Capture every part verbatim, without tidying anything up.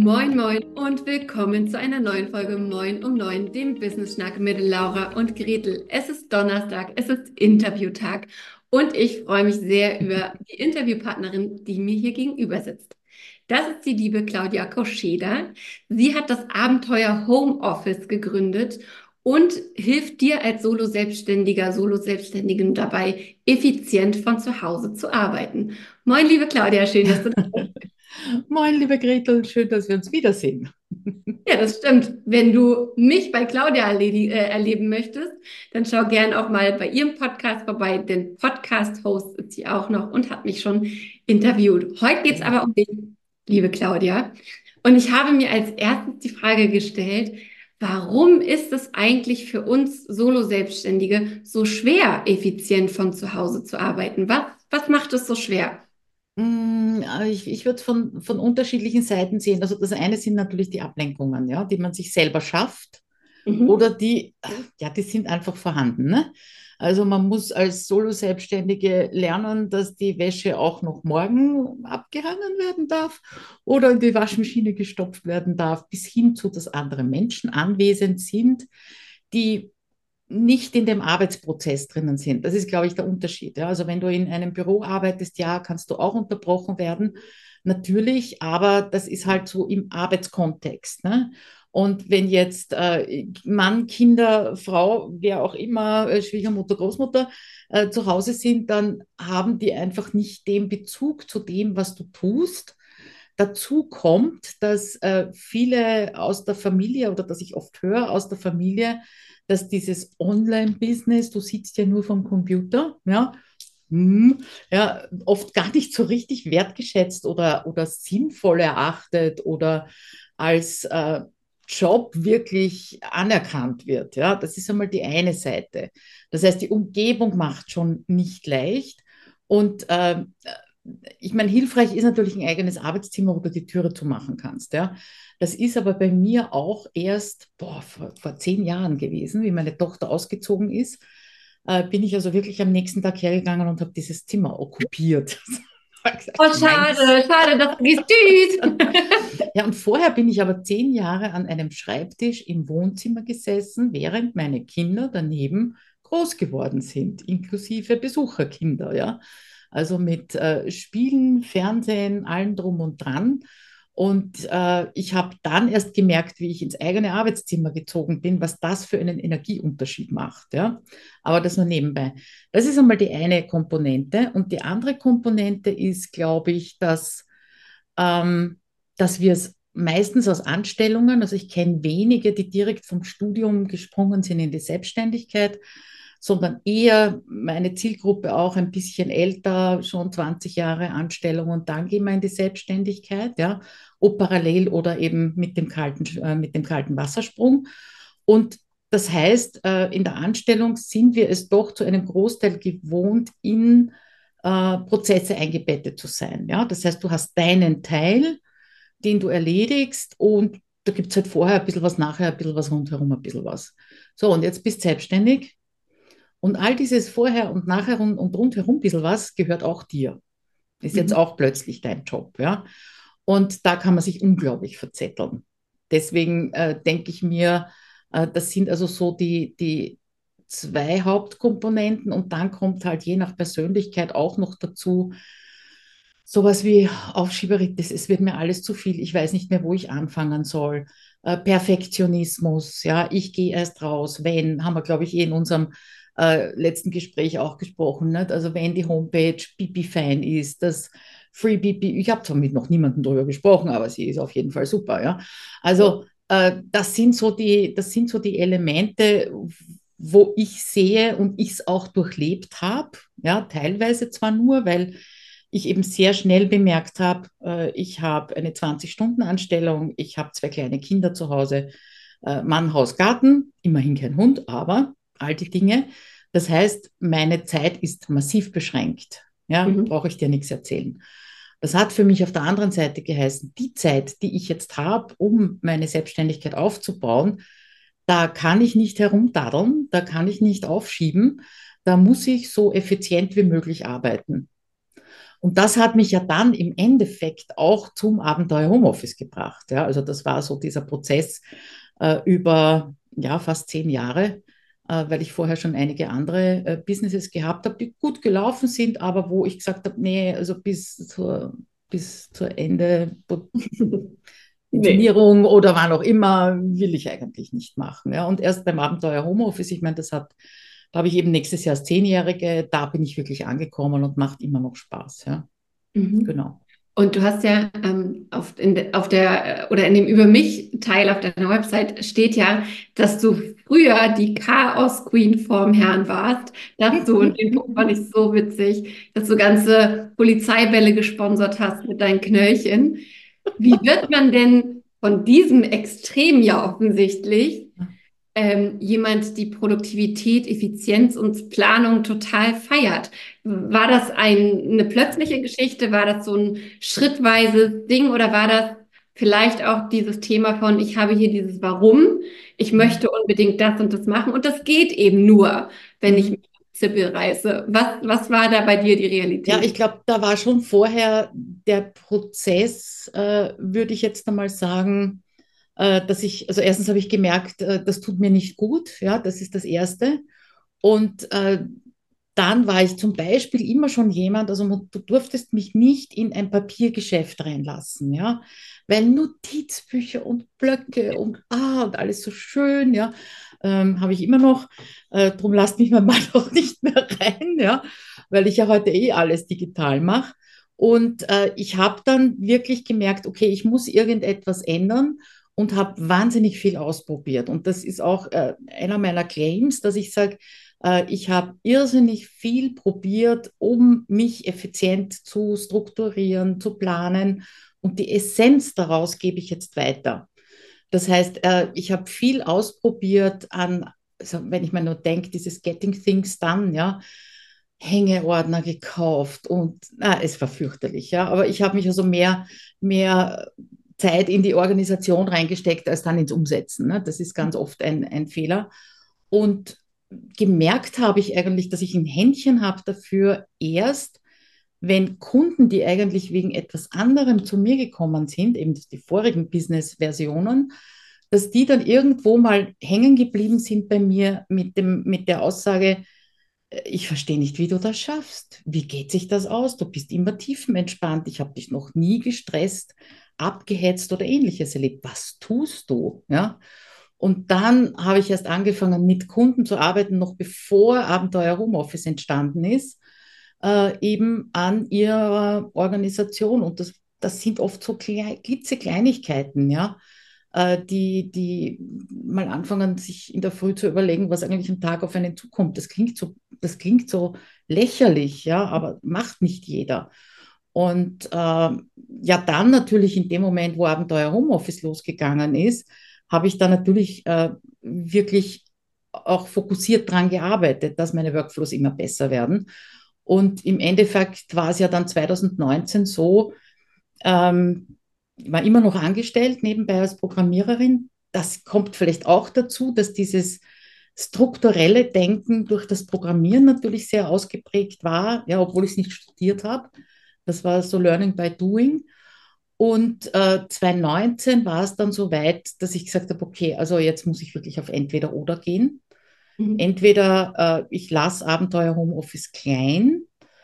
Moin Moin und willkommen zu einer neuen Folge Moin um neun, dem Business Schnack mit Laura und Gretel. Es ist Donnerstag, es ist Interviewtag und ich freue mich sehr über die Interviewpartnerin, die mir hier gegenüber sitzt. Das ist die liebe Claudia Koscheda. Sie hat das Abenteuer Homeoffice gegründet und hilft dir als Solo-Selbstständiger, Solo-Selbstständigen dabei, effizient von zu Hause zu arbeiten. Moin, liebe Claudia, schön, dass du da bist. Moin, liebe Gretel, schön, dass wir uns wiedersehen. Ja, das stimmt. Wenn du mich bei Claudia erledi- äh, erleben möchtest, dann schau gern auch mal bei ihrem Podcast vorbei. Den Podcast-Host ist sie auch noch und hat mich schon interviewt. Heute geht es Genau. aber um dich, liebe Claudia. Und ich habe mir als erstes die Frage gestellt, warum ist es eigentlich für uns Solo-Selbstständige so schwer, effizient von zu Hause zu arbeiten? Was, was macht es so schwer? Mm, äh, Ich, ich würde es von, von unterschiedlichen Seiten sehen. Also das eine sind natürlich die Ablenkungen, ja, die man sich selber schafft oder Mhm. die, ja, die sind einfach vorhanden, ne? Also man muss als Solo-Selbstständige lernen, dass die Wäsche auch noch morgen abgehangen werden darf oder in die Waschmaschine gestopft werden darf, bis hin zu, dass andere Menschen anwesend sind, die nicht in dem Arbeitsprozess drinnen sind. Das ist, glaube ich, der Unterschied. Ja? Also wenn du in einem Büro arbeitest, ja, kannst du auch unterbrochen werden, natürlich, aber das ist halt so im Arbeitskontext. Ne? Und wenn jetzt äh, Mann, Kinder, Frau, wer auch immer, äh, Schwiegermutter, Großmutter äh, zu Hause sind, dann haben die einfach nicht den Bezug zu dem, was du tust. Dazu kommt, dass äh, viele aus der Familie oder dass ich oft höre aus der Familie, dass dieses Online-Business, du sitzt ja nur vom Computer, ja, hm, ja, oft gar nicht so richtig wertgeschätzt oder, oder sinnvoll erachtet oder als äh, Job wirklich anerkannt wird. Ja, das ist einmal die eine Seite. Das heißt, die Umgebung macht schon nicht leicht. Und äh, ich meine, hilfreich ist natürlich ein eigenes Arbeitszimmer, wo du die Türe zumachen kannst. Ja. Das ist aber bei mir auch erst boah, vor, vor zehn Jahren gewesen, wie meine Tochter ausgezogen ist, äh, bin ich also wirklich am nächsten Tag hergegangen und habe dieses Zimmer okkupiert. Ich gesagt, Oh, nein, das. schade, schade, dass du gehst. Tschüss. Ja, und vorher bin ich aber zehn Jahre an einem Schreibtisch im Wohnzimmer gesessen, während meine Kinder daneben groß geworden sind, inklusive Besucherkinder, ja. Also mit äh, Spielen, Fernsehen, allem drum und dran. Und äh, ich habe dann erst gemerkt, wie ich ins eigene Arbeitszimmer gezogen bin, was das für einen Energieunterschied macht. Ja? Aber das nur nebenbei. Das ist einmal die eine Komponente. Und die andere Komponente ist, glaube ich, dass, ähm, dass wir es meistens aus Anstellungen, also ich kenne wenige, die direkt vom Studium gesprungen sind in die Selbstständigkeit, sondern eher meine Zielgruppe auch ein bisschen älter, schon zwanzig Jahre Anstellung und dann gehen wir in die Selbstständigkeit, ja, ob parallel oder eben mit dem kalten, äh, mit dem kalten Wassersprung. Und das heißt, äh, in der Anstellung sind wir es doch zu einem Großteil gewohnt, in äh, Prozesse eingebettet zu sein. Ja? Das heißt, du hast deinen Teil, den du erledigst und da gibt es halt vorher ein bisschen was, nachher ein bisschen was, rundherum ein bisschen was. So, und jetzt bist du selbstständig und all dieses vorher und nachher und, und rundherum ein bisschen was gehört auch dir. Ist jetzt Mhm. auch plötzlich dein Job, ja. Und da kann man sich unglaublich verzetteln. Deswegen äh, denke ich mir, äh, das sind also so die, die zwei Hauptkomponenten und dann kommt halt je nach Persönlichkeit auch noch dazu, sowas wie Aufschieberitis, es wird mir alles zu viel, ich weiß nicht mehr, wo ich anfangen soll. Äh, Perfektionismus, ja, ich gehe erst raus, wenn, haben wir, glaube ich, eh in unserem äh, letzten Gespräch auch gesprochen, nicht? Also wenn die Homepage Pipi-Fan ist, das Free Pipi, ich habe zwar mit noch niemandem darüber gesprochen, aber sie ist auf jeden Fall super, ja. Also äh, das sind so die, das sind so die Elemente, wo ich sehe und ich es auch durchlebt habe, ja, teilweise zwar nur, weil ich eben sehr schnell bemerkt habe, äh, ich habe eine zwanzig-Stunden-Anstellung, ich habe zwei kleine Kinder zu Hause, äh, Mann, Haus, Garten, immerhin kein Hund, aber all die Dinge. Das heißt, meine Zeit ist massiv beschränkt. Ja, Mhm. brauche ich dir nichts erzählen. Das hat für mich auf der anderen Seite geheißen, die Zeit, die ich jetzt habe, um meine Selbstständigkeit aufzubauen, da kann ich nicht herumdaddeln, da kann ich nicht aufschieben, da muss ich so effizient wie möglich arbeiten. Und das hat mich ja dann im Endeffekt auch zum Abenteuer Homeoffice gebracht. Ja, also das war so dieser Prozess äh, über ja, fast zehn Jahre, äh, weil ich vorher schon einige andere äh, Businesses gehabt habe, die gut gelaufen sind, aber wo ich gesagt habe, nee, also bis zur, bis zur Ende Nee. Pensionierung oder wann auch immer, will ich eigentlich nicht machen. Ja. Und erst beim Abenteuer Homeoffice, ich meine, das hat, da habe ich eben nächstes Jahr das Zehnjährige, da bin ich wirklich angekommen und macht immer noch Spaß. Ja. Mhm. Genau. Und du hast ja ähm, auf, in, de- auf der oder in dem Über mich-Teil auf deiner Website steht ja, dass du früher die Chaos Queen vorm Herrn warst, dass du, und den Punkt fand ich so witzig, dass du ganze Polizeibälle gesponsert hast mit deinen Knöllchen. Wie wird man denn von diesem Extrem ja offensichtlich ähm, jemand die Produktivität, Effizienz und Planung total feiert? War das ein, eine plötzliche Geschichte? War das so ein schrittweises Ding oder war das vielleicht auch dieses Thema von, ich habe hier dieses Warum, ich möchte unbedingt das und das machen und das geht eben nur, wenn ich Mhm. mit Zippel reiße. Was, was war da bei dir die Ja, ich Realität? glaube, da war schon vorher der Prozess, äh, würde ich jetzt einmal sagen, äh, dass ich, also erstens habe ich gemerkt, äh, das tut mir nicht gut, ja, das ist das Erste. Und äh, dann war ich zum Beispiel immer schon jemand, also du durftest mich nicht in ein Papiergeschäft reinlassen, ja, weil Notizbücher und Blöcke und ah und alles so schön, ja, ähm, habe ich immer noch. Äh, drum lasst mich mein Mann auch nicht mehr rein, ja, weil ich ja heute eh alles digital mache. Und äh, ich habe dann wirklich gemerkt, okay, ich muss irgendetwas ändern und habe wahnsinnig viel ausprobiert. Und das ist auch äh, einer meiner Claims, dass ich sage, äh, ich habe irrsinnig viel probiert, um mich effizient zu strukturieren, zu planen. Und die Essenz daraus gebe ich jetzt weiter. Das heißt, äh, ich habe viel ausprobiert an, also wenn ich mir nur denke, dieses Getting Things Done, ja, Hängeordner gekauft und na, es war fürchterlich, ja. Aber ich habe mich also mehr, mehr Zeit in die Organisation reingesteckt, als dann ins Umsetzen. Ne? Das ist ganz oft ein, ein Fehler. Und gemerkt habe ich eigentlich, dass ich ein Händchen habe dafür, erst wenn Kunden, die eigentlich wegen etwas anderem zu mir gekommen sind, eben die vorigen Business-Versionen, dass die dann irgendwo mal hängen geblieben sind bei mir mit dem, mit der Aussage, ich verstehe nicht, wie du das schaffst. Wie geht sich das aus? Du bist immer tiefenentspannt. Ich habe dich noch nie gestresst, abgehetzt oder ähnliches erlebt. Was tust du? Ja? Und dann habe ich erst angefangen, mit Kunden zu arbeiten, noch bevor Abenteuer Homeoffice entstanden ist, äh, eben an ihrer Organisation. Und das, das sind oft so klei- klitzekleinigkeiten, ja, äh, die, die mal anfangen, sich in der Früh zu überlegen, was eigentlich am Tag auf einen zukommt. Das klingt so, das klingt so lächerlich, ja, aber macht nicht jeder. Und äh, ja, dann natürlich in dem Moment, wo Abenteuer Homeoffice losgegangen ist, habe ich da natürlich äh, wirklich auch fokussiert dran gearbeitet, dass meine Workflows immer besser werden. Und im Endeffekt war es ja dann zwanzig neunzehn so, ähm, ich war immer noch angestellt nebenbei als Programmiererin. Das kommt vielleicht auch dazu, dass dieses strukturelle Denken durch das Programmieren natürlich sehr ausgeprägt war, ja, obwohl ich es nicht studiert habe. Das war so Learning by Doing. Und äh, zwanzig neunzehn war es dann so weit, dass ich gesagt habe, okay, also jetzt muss ich wirklich auf entweder oder gehen. Mhm. Entweder äh, ich lasse Abenteuer Homeoffice klein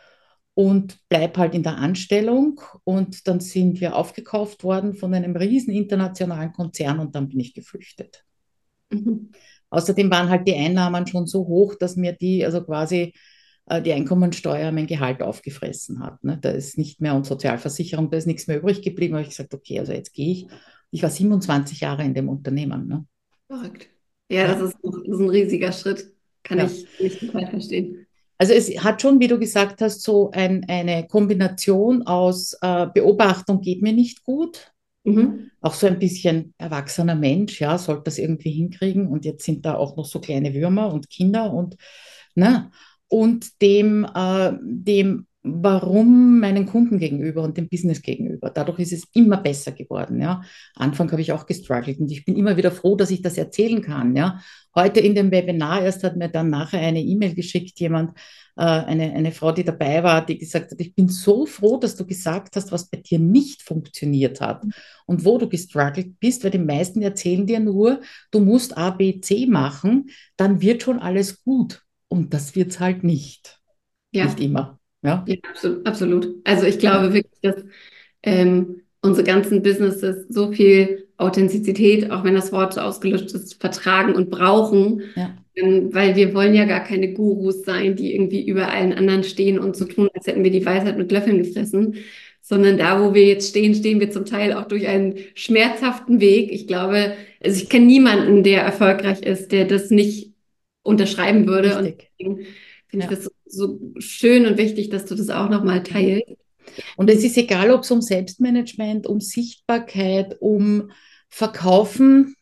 und bleib halt in der Anstellung. Und dann sind wir aufgekauft worden von einem riesen internationalen Konzern und dann bin ich geflüchtet. Mhm. Außerdem waren halt die Einnahmen schon so hoch, dass mir die, also quasi äh, die Einkommensteuer mein Gehalt aufgefressen hat. Ne? Da ist nicht mehr und Sozialversicherung, da ist nichts mehr übrig geblieben. Da habe ich gesagt, okay, also jetzt gehe ich. Ich war siebenundzwanzig Jahre in dem Unternehmen. Ne? Verrückt. Ja, das Ja, ist, das ist ein riesiger Schritt. Kann ja. ich nicht total verstehen. Also es hat schon, wie du gesagt hast, so ein, eine Kombination aus äh, Beobachtung geht mir nicht gut, Mhm. auch so ein bisschen erwachsener Mensch, ja, sollte das irgendwie hinkriegen und jetzt sind da auch noch so kleine Würmer und Kinder und, ne, und dem, äh, dem warum meinen Kunden gegenüber und dem Business gegenüber. Dadurch ist es immer besser geworden. Ja. Anfang habe ich auch gestruggelt und ich bin immer wieder froh, dass ich das erzählen kann. Ja. Heute in dem Webinar erst hat mir dann nachher eine E-Mail geschickt, jemand, äh, eine, eine Frau, die dabei war, die gesagt hat, ich bin so froh, dass du gesagt hast, was bei dir nicht funktioniert hat und wo du gestruggelt bist, weil die meisten erzählen dir nur, du musst A, B, C machen, dann wird schon alles gut. Und das wird es halt nicht. Nicht Ja, immer. Ja. ja, absolut, absolut. Also ich glaube Ja, wirklich, dass ähm, unsere ganzen Businesses so viel Authentizität, auch wenn das Wort so ausgelutscht ist, vertragen und brauchen, ja, ähm, weil wir wollen ja gar keine Gurus sein, die irgendwie über allen anderen stehen und so tun, als hätten wir die Weisheit mit Löffeln gefressen, sondern da, wo wir jetzt stehen, stehen wir zum Teil auch durch einen schmerzhaften Weg. Ich glaube, also ich kenne niemanden, der erfolgreich ist, der das nicht unterschreiben würde und richtig. deswegen finde ich Ja. das so, so schön und wichtig, dass du das auch nochmal Mhm. teilst. Und es ist egal, ob es um Selbstmanagement, um Sichtbarkeit, um Verkaufen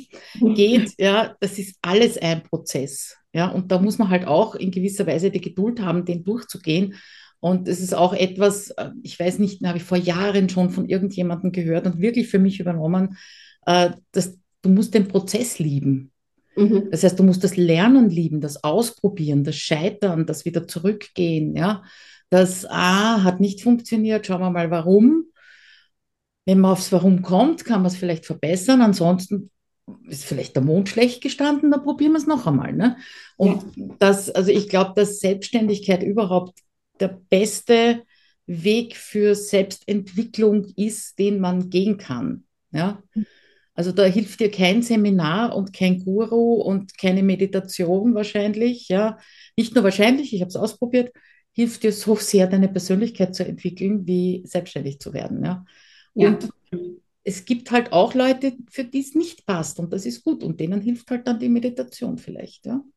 geht, ja, das ist alles ein Prozess. Ja, und da muss man halt auch in gewisser Weise die Geduld haben, den durchzugehen. Und es ist auch etwas, äh, ich weiß nicht, habe ich vor Jahren schon von irgendjemandem gehört und wirklich für mich übernommen, äh, dass du musst den Prozess lieben. Mhm. Das heißt, du musst das Lernen lieben, das Ausprobieren, das Scheitern, das wieder zurückgehen, ja. Das A hat nicht funktioniert, schauen wir mal warum. Wenn man aufs Warum kommt, kann man es vielleicht verbessern. Ansonsten ist vielleicht der Mond schlecht gestanden, dann probieren wir es noch einmal. Ne? Ja. Und das, also ich glaube, dass Selbstständigkeit überhaupt der beste Weg für Selbstentwicklung ist, den man gehen kann. Ja? Also da hilft dir kein Seminar und kein Guru und keine Meditation wahrscheinlich. Ja? Nicht nur wahrscheinlich, ich habe es ausprobiert, hilft dir so sehr, deine Persönlichkeit zu entwickeln, wie selbstständig zu werden. Ja? Ja. Und es gibt halt auch Leute, für die es nicht passt und das ist gut und denen hilft halt dann die Meditation vielleicht. Ja,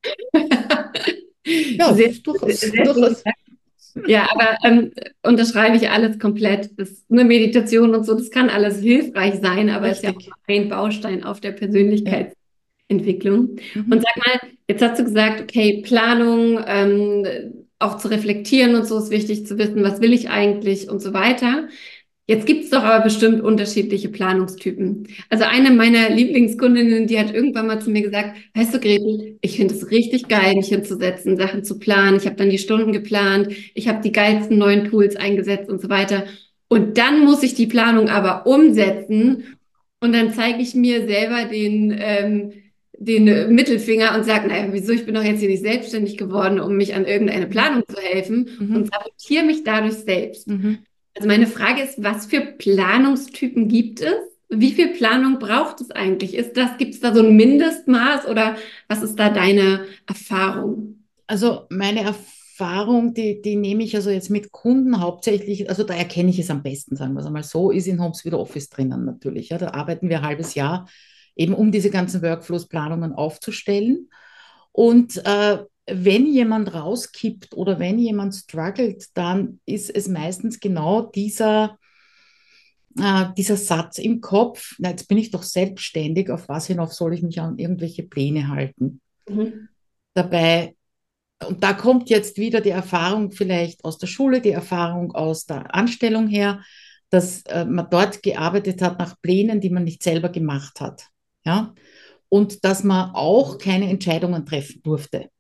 ja das Sehr, ist durchaus, sehr schön durchaus gesagt. Ja, aber ähm, unterschreibe ich alles komplett. Das, eine Meditation und so, das kann alles hilfreich sein, aber ist ja auch richtig. nur ein Baustein auf der Ja. Persönlichkeitsentwicklung. Und Mhm. sag mal, jetzt hast du gesagt, okay, Planung, ähm, auch zu reflektieren und so ist wichtig zu wissen, was will ich eigentlich und so weiter. Jetzt gibt es doch aber bestimmt unterschiedliche Planungstypen. Also eine meiner Lieblingskundinnen, die hat irgendwann mal zu mir gesagt, weißt du, Gretel, ich finde es richtig geil, mich hinzusetzen, Sachen zu planen. Ich habe dann die Stunden geplant, ich habe die geilsten neuen Tools eingesetzt und so weiter. Und dann muss ich die Planung aber umsetzen und dann zeige ich mir selber den, ähm, den Mittelfinger und sage, naja, wieso, ich bin doch jetzt hier nicht selbstständig geworden, um mich an irgendeine Mhm. Planung zu helfen und Mhm. sabotiere mich dadurch selbst. Mhm. Also meine Frage ist, was für Planungstypen gibt es? Wie viel Planung braucht es eigentlich? Ist das, gibt es da so ein Mindestmaß oder was ist da deine Erfahrung? Also meine Erfahrung, die, die nehme ich also jetzt mit Kunden hauptsächlich, also da erkenne ich es am besten, sagen wir es einmal so, ist in Homes wieder Office drinnen natürlich. Ja, da arbeiten wir ein halbes Jahr eben, um diese ganzen Workflows-Planungen aufzustellen. Und äh, wenn jemand rauskippt oder wenn jemand struggelt, dann ist es meistens genau dieser, äh, dieser Satz im Kopf, na, jetzt bin ich doch selbstständig, auf was hinauf soll ich mich an irgendwelche Pläne halten? Mhm. Dabei, und da kommt jetzt wieder die Erfahrung vielleicht aus der Schule, die Erfahrung aus der Anstellung her, dass äh, man dort gearbeitet hat nach Plänen, die man nicht selber gemacht hat. Ja? Und dass man auch keine Entscheidungen treffen durfte,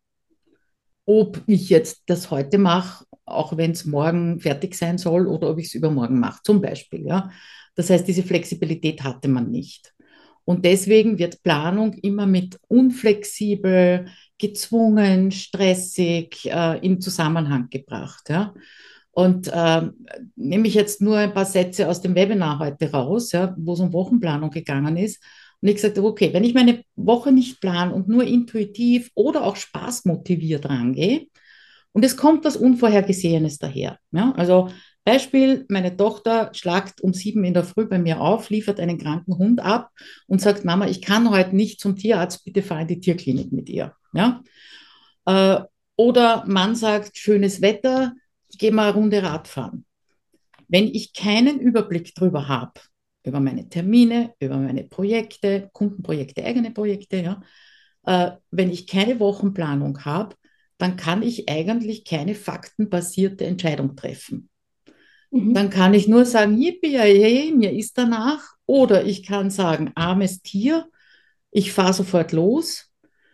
ob ich jetzt das heute mache, auch wenn es morgen fertig sein soll, oder ob ich es übermorgen mache, zum Beispiel. Ja? Das heißt, diese Flexibilität hatte man nicht. Und deswegen wird Planung immer mit unflexibel, gezwungen, stressig äh, in Zusammenhang gebracht. Ja? Und ähm, nehme ich jetzt nur ein paar Sätze aus dem Webinar heute raus, ja, wo es um Wochenplanung gegangen ist. Und ich gesagt habe, okay, wenn ich meine Woche nicht plane und nur intuitiv oder auch spaßmotiviert rangehe und es kommt was Unvorhergesehenes daher. Ja? Also Beispiel, meine Tochter schlagt um sieben in der Früh bei mir auf, liefert einen kranken Hund ab und sagt, Mama, ich kann heute nicht zum Tierarzt, bitte fahr in die Tierklinik mit ihr. Ja? Äh, oder Mann sagt, schönes Wetter, geh mal eine Runde Radfahren. Wenn ich keinen Überblick darüber habe, über meine Termine, über meine Projekte, Kundenprojekte, eigene Projekte, ja, äh, wenn ich keine Wochenplanung habe, dann kann ich eigentlich keine faktenbasierte Entscheidung treffen. Dann Mhm. kann ich nur sagen, yippie, hey, mir ist danach. Oder ich kann sagen, armes Tier, ich fahre sofort los.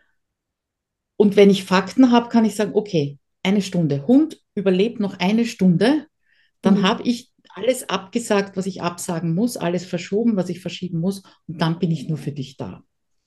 Und wenn ich Fakten habe, kann ich sagen, okay, eine Stunde. Hund überlebt noch eine Stunde. Dann Mhm. habe ich alles abgesagt, was ich absagen muss, alles verschoben, was ich verschieben muss. Und dann bin ich nur für dich da.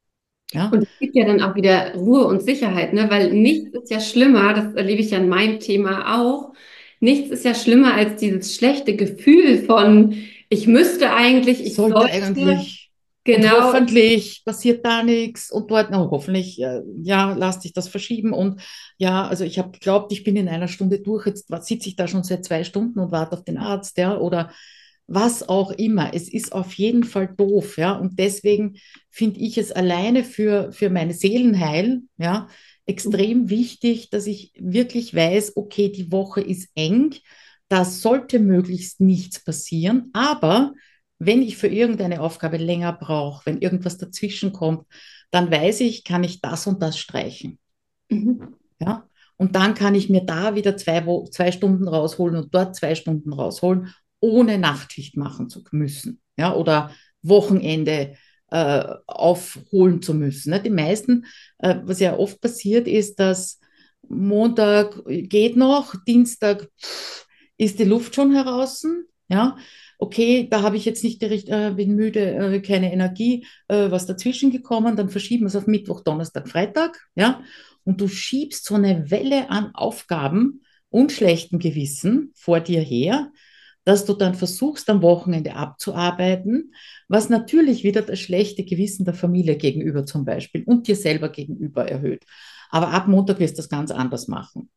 Ja, Und es gibt ja dann auch wieder Ruhe und Sicherheit, ne? Weil nichts ist ja schlimmer, das erlebe ich ja in meinem Thema auch. Nichts ist ja schlimmer als dieses schlechte Gefühl von, ich müsste eigentlich, ich sollte sollte, eigentlich. Und genau. hoffentlich passiert da nichts und dort, na, hoffentlich, äh, ja, lass dich das verschieben. Und ja, also ich habe geglaubt, ich bin in einer Stunde durch. Jetzt sitze ich da schon seit zwei Stunden und warte auf den Arzt, ja, oder was auch immer. Es ist auf jeden Fall doof, ja. Und deswegen finde ich es alleine für, für mein Seelenheil, ja, extrem wichtig, dass ich wirklich weiß, okay, die Woche ist eng, da sollte möglichst nichts passieren, aber wenn ich für irgendeine Aufgabe länger brauche, wenn irgendwas dazwischen kommt, dann weiß ich, kann ich das und das streichen. Mhm. Ja? Und dann kann ich mir da wieder zwei, Wo zwei Stunden rausholen und dort zwei Stunden rausholen, ohne Nachtschicht machen zu müssen. Ja? Oder Wochenende äh, aufholen zu müssen. Ne? Die meisten, äh, was ja oft passiert, ist, dass Montag geht noch, Dienstag pff, ist die Luft schon heraus. Ja, okay, da habe ich jetzt nicht die, Richt- äh, bin müde, äh, keine Energie, äh, was dazwischen gekommen, dann verschieben wir es auf Mittwoch, Donnerstag, Freitag. Ja, und du schiebst so eine Welle an Aufgaben und schlechtem Gewissen vor dir her, dass du dann versuchst, am Wochenende abzuarbeiten, was natürlich wieder das schlechte Gewissen der Familie gegenüber zum Beispiel und dir selber gegenüber erhöht. Aber ab Montag wirst du das ganz anders machen.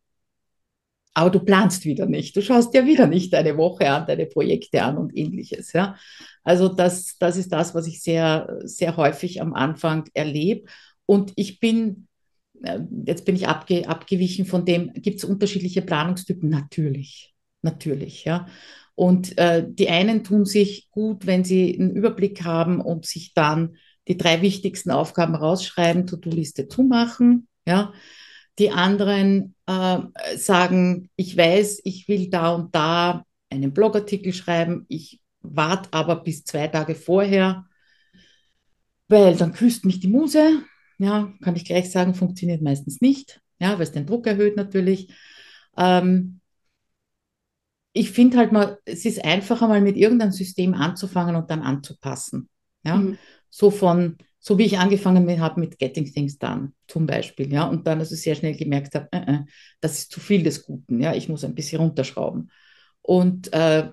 Aber du planst wieder nicht. Du schaust dir wieder nicht deine Woche an, deine Projekte an und ähnliches. Ja? Also das, das ist das, was ich sehr, sehr häufig am Anfang erlebe. Und ich bin äh, jetzt bin ich abge, abgewichen von dem, gibt es unterschiedliche Planungstypen? Natürlich, natürlich, ja. Und äh, die einen tun sich gut, wenn sie einen Überblick haben und sich dann die drei wichtigsten Aufgaben rausschreiben, To-Do-Liste zumachen, ja. Die anderen äh, sagen, ich weiß, ich will da und da einen Blogartikel schreiben, ich warte aber bis zwei Tage vorher, weil dann küsst mich die Muse. Ja, kann ich gleich sagen, funktioniert meistens nicht. Ja, weil es den Druck erhöht natürlich. Ähm, ich finde halt mal, es ist einfacher mal mit irgendeinem System anzufangen und dann anzupassen. Ja, Mhm. so von, so wie ich angefangen habe mit Getting Things Done zum Beispiel. Ja, und dann also sehr schnell gemerkt habe, äh, äh, das ist zu viel des Guten. Ja, ich muss ein bisschen runterschrauben. Und äh,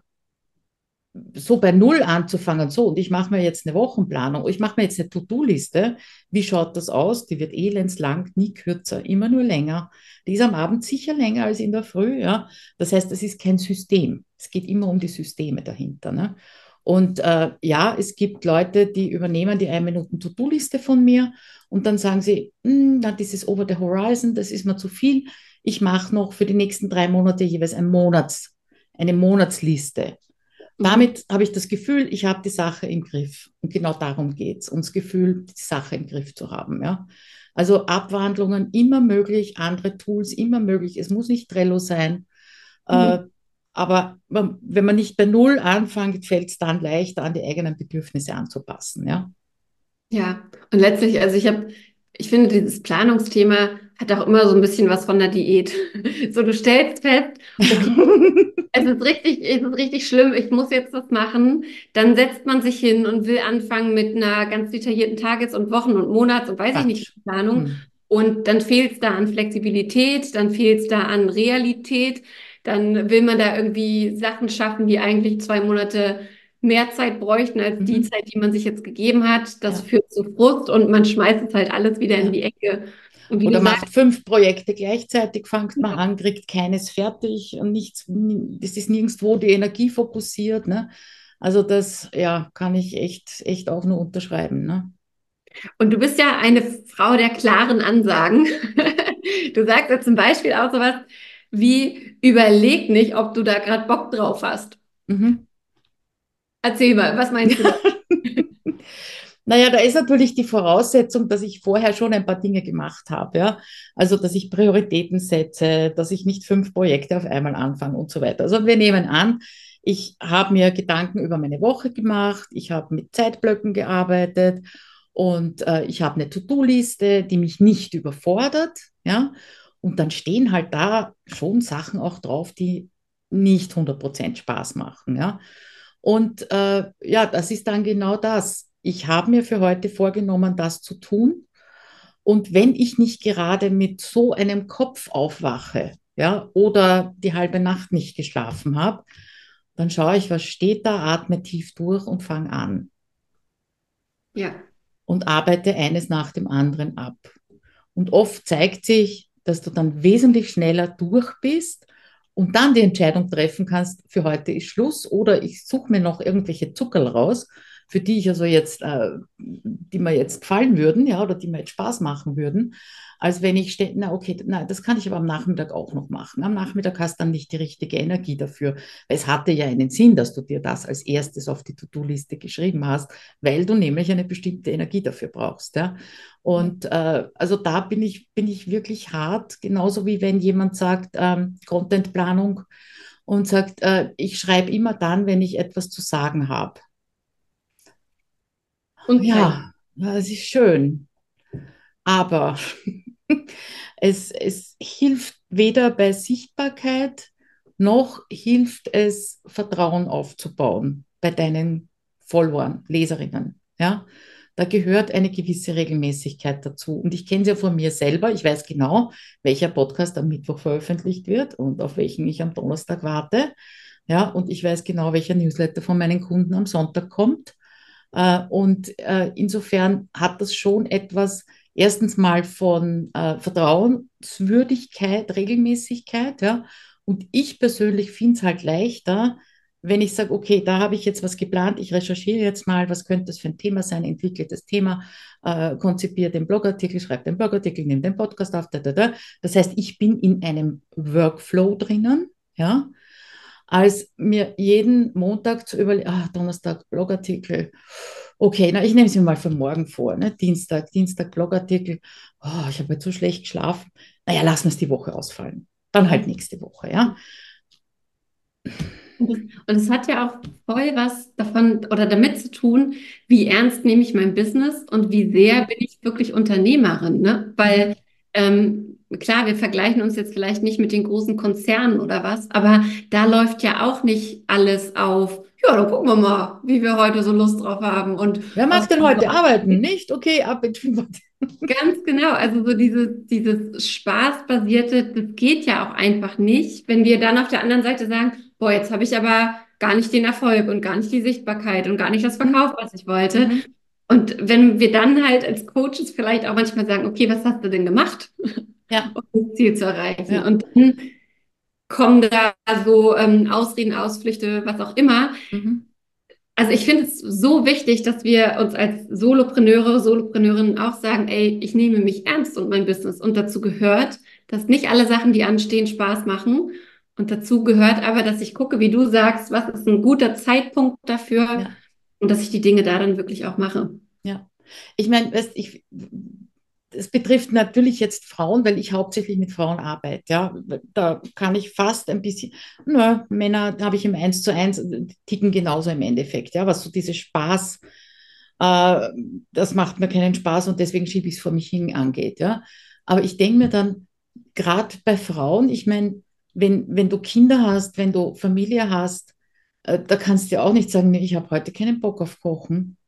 so bei Null anzufangen, so, und ich mache mir jetzt eine Wochenplanung, ich mache mir jetzt eine To-Do-Liste, wie schaut das aus? Die wird elendslang, nie kürzer, immer nur länger. Die ist am Abend sicher länger als in der Früh, ja. Das heißt, das ist kein System. Es geht immer um die Systeme dahinter, ne? Und äh, ja, es gibt Leute, die übernehmen die ein Minuten To-Do-Liste von mir und dann sagen sie, "Hm, na, dieses Over the Horizon, das ist mir zu viel. Ich mache noch für die nächsten drei Monate jeweils ein Monats, eine Monatsliste. Mhm. Damit habe ich das Gefühl, ich habe die Sache im Griff. Und genau darum geht es, uns Gefühl, die Sache im Griff zu haben. Ja? Also Abwandlungen immer möglich, andere Tools immer möglich. Es muss nicht Trello sein. Äh, Mhm. aber man, wenn man nicht bei Null anfängt, fällt es dann leichter, an die eigenen Bedürfnisse anzupassen. Ja? Ja, und letztlich, also ich habe, ich finde, dieses Planungsthema hat auch immer so ein bisschen was von der Diät. So, du stellst fest, okay, es ist richtig, es ist richtig schlimm, ich muss jetzt das machen. Dann setzt man sich hin und will anfangen mit einer ganz detaillierten Tages- und Wochen- und Monats- und weiß ich nicht, Quatsch. Planung. Hm. Und dann fehlt es da an Flexibilität, dann fehlt es da an Realität, dann will man da irgendwie Sachen schaffen, die eigentlich zwei Monate mehr Zeit bräuchten als die Mhm. Zeit, die man sich jetzt gegeben hat. Das Ja, führt zu Frust und man schmeißt es halt alles wieder in ja. die Ecke. Und wie du Oder sagst, macht fünf Projekte gleichzeitig, fängt man an, kriegt keines fertig und nichts, das ist nirgendwo die Energie fokussiert. Ne? Also das, ja, kann ich echt, echt auch nur unterschreiben. Ne? und du bist ja eine Frau der klaren Ansagen. Du sagst ja zum Beispiel auch sowas wie, überleg nicht, ob du da gerade Bock drauf hast. Mhm. Erzähl mal, was meinst du da? Naja, da ist natürlich die Voraussetzung, dass ich vorher schon ein paar Dinge gemacht habe, ja. Also, dass ich Prioritäten setze, dass ich nicht fünf Projekte auf einmal anfange und so weiter. Also, wir nehmen an, ich habe mir Gedanken über meine Woche gemacht, ich habe mit Zeitblöcken gearbeitet und äh, ich habe eine To-Do-Liste, die mich nicht überfordert, ja. Und dann stehen halt da schon Sachen auch drauf, die nicht hundert Prozent Spaß machen, ja. Und äh, ja, das ist dann genau das. Ich habe mir für heute vorgenommen, das zu tun. Und wenn ich nicht gerade mit so einem Kopf aufwache, ja, oder die halbe Nacht nicht geschlafen habe, dann schaue ich, was steht da, atme tief durch und fange an Ja. und arbeite eines nach dem anderen ab. Und oft zeigt sich, dass du dann wesentlich schneller durch bist und dann die Entscheidung treffen kannst, für heute ist Schluss oder ich suche mir noch irgendwelche Zuckerl raus, für die ich also jetzt, äh, die mir jetzt gefallen würden, ja, oder die mir jetzt Spaß machen würden, als wenn ich stehe, na okay, na, das kann ich aber am Nachmittag auch noch machen. Am Nachmittag hast du dann nicht die richtige Energie dafür. Es hatte ja einen Sinn, dass du dir das als erstes auf die To-Do-Liste geschrieben hast, weil du nämlich eine bestimmte Energie dafür brauchst, ja. Und äh, also da bin ich, bin ich wirklich hart, genauso wie wenn jemand sagt, ähm, Contentplanung und sagt, äh, ich schreibe immer dann, wenn ich etwas zu sagen habe. Und Zeit. Ja, das ist schön, aber es, es hilft weder bei Sichtbarkeit noch hilft es, Vertrauen aufzubauen bei deinen Followern, Leserinnen. Ja, da gehört eine gewisse Regelmäßigkeit dazu. Und ich kenne es ja von mir selber. Ich weiß genau, welcher Podcast am Mittwoch veröffentlicht wird und auf welchen ich am Donnerstag warte. Ja, und ich weiß genau, welcher Newsletter von meinen Kunden am Sonntag kommt. Äh, und äh, insofern hat das schon etwas, erstens mal von äh, Vertrauenswürdigkeit, Regelmäßigkeit, ja. Und ich persönlich finde es halt leichter, wenn ich sage, okay, da habe ich jetzt was geplant, ich recherchiere jetzt mal, was könnte das für ein Thema sein, entwickle das Thema, äh, konzipiere den Blogartikel, schreibe den Blogartikel, nehme den Podcast auf, da, da, da. Das heißt, ich bin in einem Workflow drinnen, ja, als mir jeden Montag zu überlegen, ah, Donnerstag Blogartikel. Okay, na, ich nehme es mir mal für morgen vor, ne? Dienstag, Dienstag Blogartikel. Oh, ich habe jetzt so schlecht geschlafen. Naja, lassen wir es die Woche ausfallen. Dann halt nächste Woche, ja. Und es und es hat ja auch voll was davon oder damit zu tun, wie ernst nehme ich mein Business und wie sehr bin ich wirklich Unternehmerin, ne? Weil ähm, klar, wir vergleichen uns jetzt vielleicht nicht mit den großen Konzernen oder was, aber da läuft ja auch nicht alles auf. Ja, dann gucken wir mal, wie wir heute so Lust drauf haben und Wer was mag denn wir so heute arbeiten? Nicht? Okay, ab ins Schwimmbad. ganz genau, also so dieses, dieses Spaßbasierte, das geht ja auch einfach nicht, wenn wir dann auf der anderen Seite sagen, boah, jetzt habe ich aber gar nicht den Erfolg und gar nicht die Sichtbarkeit und gar nicht das Mhm. Verkauf, was ich wollte. Mhm. Und wenn wir dann halt als Coaches vielleicht auch manchmal sagen, okay, was hast du denn gemacht, Ja, um das Ziel zu erreichen? ja. Und dann kommen da so ähm, Ausreden, Ausflüchte, was auch immer. Mhm. Also ich finde es so wichtig, dass wir uns als Solopreneure, Solopreneurinnen auch sagen, ey, ich nehme mich ernst und mein Business. Und dazu gehört, dass nicht alle Sachen, die anstehen, Spaß machen. Und dazu gehört aber, dass ich gucke, wie du sagst, was ist ein guter Zeitpunkt dafür Ja. und dass ich die Dinge da dann wirklich auch mache. Ja, ich meine, weißt, ich, es betrifft natürlich jetzt Frauen, weil ich hauptsächlich mit Frauen arbeite. Ja, da kann ich fast ein bisschen, na, Männer habe ich im Eins zu eins, die ticken genauso im Endeffekt. Ja, was so diese Spaß, äh, das macht mir keinen Spaß und deswegen schiebe ich es vor mich hin angeht. Ja, aber ich denke mir dann, gerade bei Frauen, ich meine, wenn, wenn du Kinder hast, wenn du Familie hast, äh, da kannst du ja auch nicht sagen, nee, ich habe heute keinen Bock auf Kochen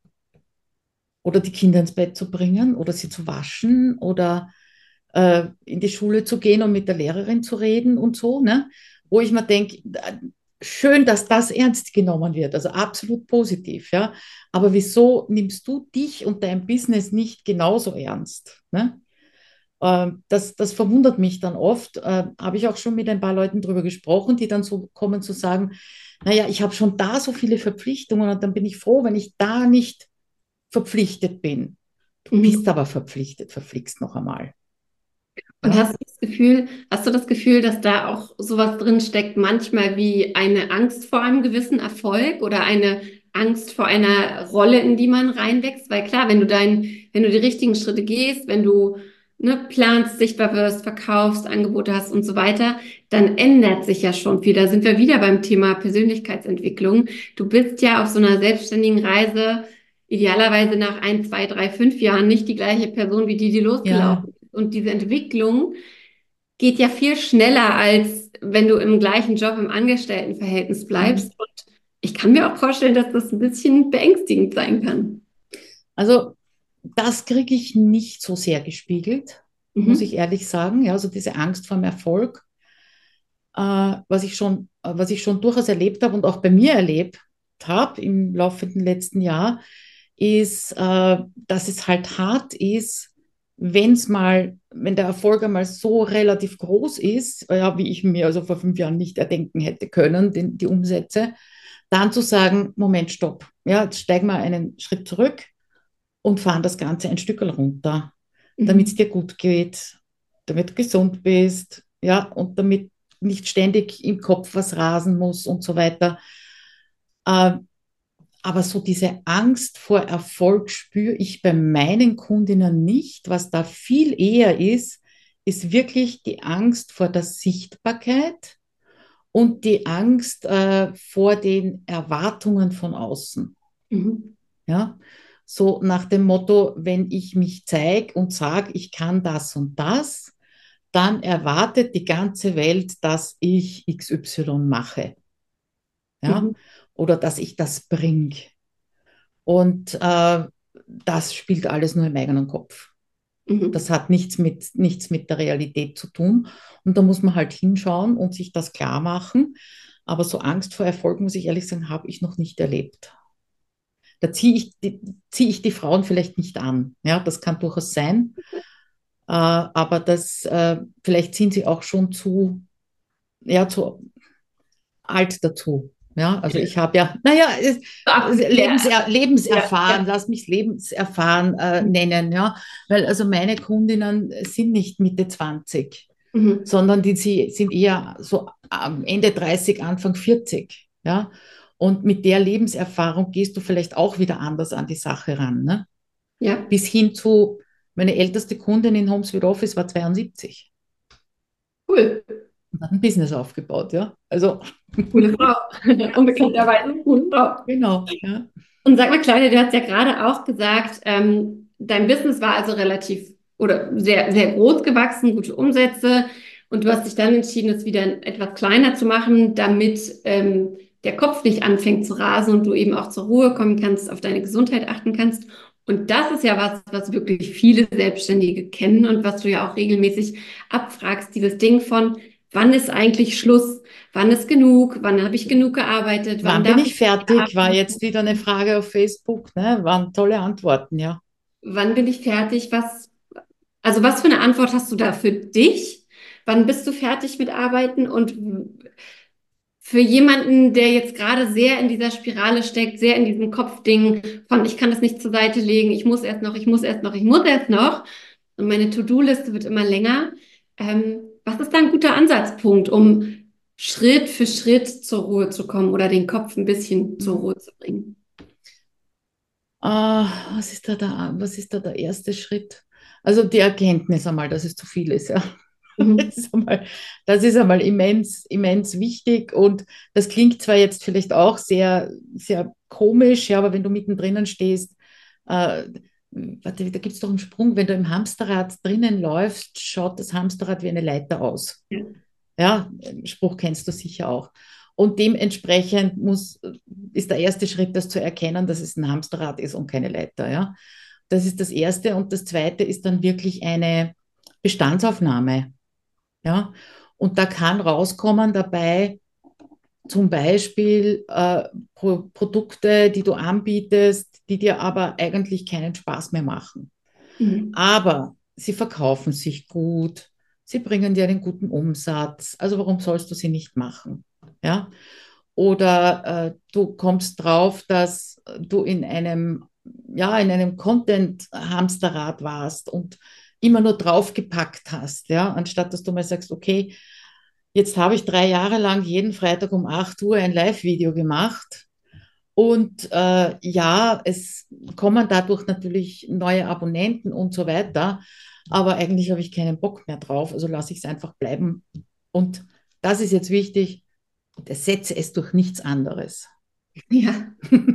oder die Kinder ins Bett zu bringen oder sie zu waschen oder äh, in die Schule zu gehen und mit der Lehrerin zu reden und so, ne? Wo ich mir denke, schön, dass das ernst genommen wird, also absolut positiv, ja. Aber wieso nimmst du dich und dein Business nicht genauso ernst, ne? Ähm, das, das verwundert mich dann oft. Äh, habe ich auch schon mit ein paar Leuten drüber gesprochen, die dann so kommen zu sagen, naja, ich habe schon da so viele Verpflichtungen und dann bin ich froh, wenn ich da nicht verpflichtet bin. Du bist Mhm. aber verpflichtet, verflixt noch einmal. Und Ja? hast du das Gefühl, hast du das Gefühl, dass da auch sowas drin steckt, manchmal wie eine Angst vor einem gewissen Erfolg oder eine Angst vor einer Rolle, in die man reinwächst? Weil klar, wenn du dein, wenn du die richtigen Schritte gehst, wenn du ne, planst, sichtbar wirst, verkaufst, Angebote hast und so weiter, dann ändert sich ja schon viel. Da sind wir wieder beim Thema Persönlichkeitsentwicklung. Du bist ja auf so einer selbstständigen Reise idealerweise nach ein, zwei, drei, fünf Jahren nicht die gleiche Person wie die, die Ja. losgelaufen ist. Und diese Entwicklung geht ja viel schneller, als wenn du im gleichen Job im Angestelltenverhältnis Mhm. bleibst. Und ich kann mir auch vorstellen, dass das ein bisschen beängstigend sein kann. Also das kriege ich nicht so sehr gespiegelt, muss ich Mhm. ehrlich sagen. Ja, also diese Angst vor dem Erfolg, äh, was ich schon, äh, was ich schon durchaus erlebt habe und auch bei mir erlebt habe im laufenden letzten Jahr, ist, äh, dass es halt hart ist, wenn es mal, wenn der Erfolg einmal so relativ groß ist, äh, ja, wie ich mir also vor fünf Jahren nicht erdenken hätte können, den, die Umsätze, dann zu sagen, Moment, stopp, ja, jetzt steigen wir einen Schritt zurück und fahren das Ganze ein Stück runter, damit es Mhm. dir gut geht, damit du gesund bist, ja, und damit nicht ständig im Kopf was rasen muss und so weiter. Äh, aber so diese Angst vor Erfolg spüre ich bei meinen Kundinnen nicht. Was da viel eher ist, ist wirklich die Angst vor der Sichtbarkeit und die Angst äh, vor den Erwartungen von außen. Mhm. Ja, so nach dem Motto, wenn ich mich zeige und sage, ich kann das und das, dann erwartet die ganze Welt, dass ich X Y mache, ja, Mhm. oder dass ich das bringe. Und äh, das spielt alles nur im eigenen Kopf. Das Mhm. hat nichts mit, nichts mit der Realität zu tun. Und da muss man halt hinschauen und sich das klar machen. Aber so Angst vor Erfolg, muss ich ehrlich sagen, habe ich noch nicht erlebt. Da ziehe ich, die, ziehe ich die Frauen vielleicht nicht an. Ja, das kann durchaus sein. Äh, aber das, äh, vielleicht sind sie auch schon zu, ja, zu alt dazu. Ja, also ich habe ja, naja, es- So es- abgeklärt. Lebenser Ja, lebenserfahren, ja. lass mich lebenserfahren äh, nennen, ja, weil also meine Kundinnen sind nicht Mitte zwanzig, Mhm. sondern die sie sind eher so am Ende dreißig, Anfang vierzig, ja, und mit der Lebenserfahrung gehst du vielleicht auch wieder anders an die Sache ran, ne? Ja, Bis hin zu, meine älteste Kundin in Homes with Office war zweiundsiebzig cool. und hat ein Business aufgebaut, ja, also Coole Frau. Unbekannterweise coole Frau. genau, ja. Und sag mal, Claudia, du hast ja gerade auch gesagt, ähm, dein Business war also relativ oder sehr, sehr groß gewachsen, gute Umsätze. Und du hast dich dann entschieden, es wieder etwas kleiner zu machen, damit ähm, der Kopf nicht anfängt zu rasen und du eben auch zur Ruhe kommen kannst, auf deine Gesundheit achten kannst. Und das ist ja was, was wirklich viele Selbstständige kennen und was du ja auch regelmäßig abfragst, dieses Ding von, wann ist eigentlich Schluss? Wann ist genug? Wann habe ich genug gearbeitet? Wann Wann bin darf ich ich nicht fertig? War arbeiten? jetzt wieder eine Frage auf Facebook, ne? Waren tolle Antworten, ja. Wann bin ich fertig? Was, also was für eine Antwort hast du da für dich? Wann bist du fertig mit Arbeiten? Und für jemanden, der jetzt gerade sehr in dieser Spirale steckt, sehr in diesem Kopfding von, ich kann das nicht zur Seite legen, ich muss erst noch, ich muss erst noch, ich muss erst noch. Und meine To-Do-Liste wird immer länger. Ähm, was ist da ein guter Ansatzpunkt, um Schritt für Schritt zur Ruhe zu kommen oder den Kopf ein bisschen zur Mhm. Ruhe zu bringen? Ah, was ist da der, was ist da der erste Schritt? Also die Erkenntnis einmal, dass es zu viel ist, ja. Mhm. Das ist einmal, das ist einmal immens, immens wichtig und das klingt zwar jetzt vielleicht auch sehr, sehr komisch, ja, aber wenn du mittendrin stehst, äh, warte, da gibt es doch einen Sprung, wenn du im Hamsterrad drinnen läufst, schaut das Hamsterrad wie eine Leiter aus. Ja. Ja, Spruch kennst du sicher auch. Und dementsprechend muss, ist der erste Schritt, das zu erkennen, dass es ein Hamsterrad ist und keine Leiter. Ja? Das ist das Erste. Und das Zweite ist dann wirklich eine Bestandsaufnahme. Ja? Und da kann rauskommen dabei zum Beispiel äh, Pro Produkte, die du anbietest, die dir aber eigentlich keinen Spaß mehr machen. Mhm. Aber sie verkaufen sich gut, sie bringen dir einen guten Umsatz. Also warum sollst du sie nicht machen? Ja? Oder äh, du kommst drauf, dass du in einem, ja, in einem Content-Hamsterrad warst und immer nur draufgepackt hast, ja, anstatt dass du mal sagst, okay, jetzt habe ich drei Jahre lang jeden Freitag um acht Uhr ein Live-Video gemacht Und äh, ja, es kommen dadurch natürlich neue Abonnenten und so weiter. Aber eigentlich habe ich keinen Bock mehr drauf. Also lasse ich es einfach bleiben. Und das ist jetzt wichtig, ersetze es durch nichts anderes. Ja.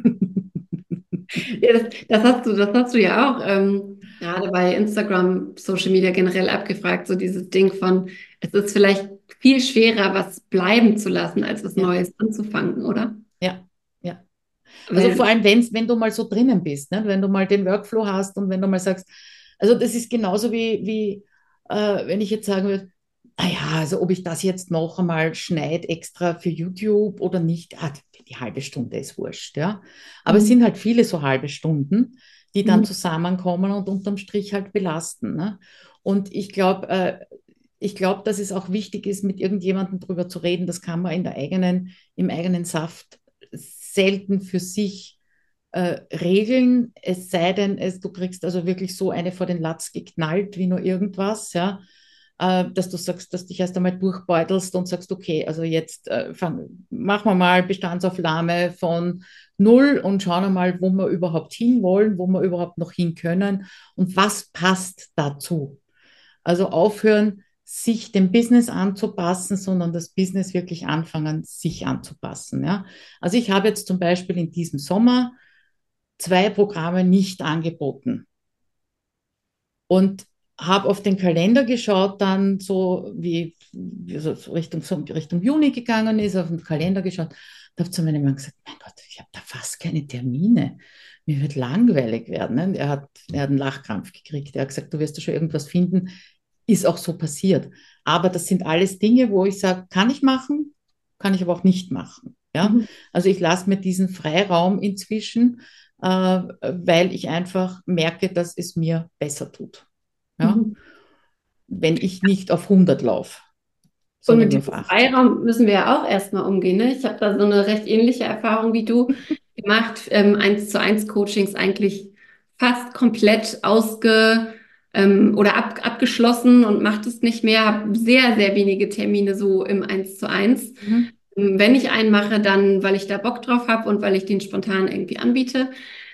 Ja, das, das hast du, das hast du ja auch ähm, gerade bei Instagram, Social Media generell abgefragt, so dieses Ding von, es ist vielleicht viel schwerer, was bleiben zu lassen, als was Ja, Neues anzufangen, oder? ja, ja. Also vor Weil, allem, wenn's, wenn du mal so drinnen bist, ne? Wenn du mal den Workflow hast und wenn du mal sagst, also das ist genauso wie, wie äh, wenn ich jetzt sagen würde, naja, also ob ich das jetzt noch einmal schneide extra für YouTube oder nicht, ah, die, die halbe Stunde ist wurscht, ja. Aber es mhm, sind halt viele so halbe Stunden, die dann mhm, zusammenkommen und unterm Strich halt belasten. Ne? Und ich glaube, äh, ich glaube, dass es auch wichtig ist, mit irgendjemandem drüber zu reden. Das kann man in der eigenen, im eigenen Saft selten für sich äh, regeln, es sei denn, es, du kriegst also wirklich so eine vor den Latz geknallt wie nur irgendwas, ja, äh, dass du sagst, dass dich erst einmal durchbeutelst und sagst, okay, also jetzt äh, fang, machen wir mal Bestandsaufnahme von null und schauen wir mal, wo wir überhaupt hinwollen, wo wir überhaupt noch hin können und was passt dazu. Also aufhören, sich dem Business anzupassen, sondern das Business wirklich anfangen, sich anzupassen. Ja? Also ich habe jetzt zum Beispiel in diesem Sommer zwei Programme nicht angeboten und habe auf den Kalender geschaut, dann so wie, wie so Richtung, so Richtung Juni gegangen ist, auf den Kalender geschaut und habe zu meinem Mann gesagt, mein Gott, ich habe da fast keine Termine. Mir wird langweilig werden. Ne? Er hat, er hat einen Lachkrampf gekriegt. Er hat gesagt, du wirst da schon irgendwas finden. Ist auch so passiert. Aber das sind alles Dinge, wo ich sage, kann ich machen, kann ich aber auch nicht machen. Ja? mhm, Also ich lasse mir diesen Freiraum inzwischen, äh, weil ich einfach merke, dass es mir besser tut. Ja? mhm. Wenn ich nicht auf hundert laufe, Und sondern mit nur auf diesem achtzig. Freiraum müssen wir ja auch erstmal umgehen, ne? Ich habe da so eine recht ähnliche Erfahrung wie du gemacht, ähm, eins zu eins Coachings eigentlich fast komplett ausge ähm, oder ab, abgeschlossen und mache das nicht mehr, habe sehr, sehr wenige Termine so im eins zu eins. Mhm. Ähm, Wenn ich einen mache, dann, weil ich da Bock drauf habe und weil ich den spontan irgendwie anbiete.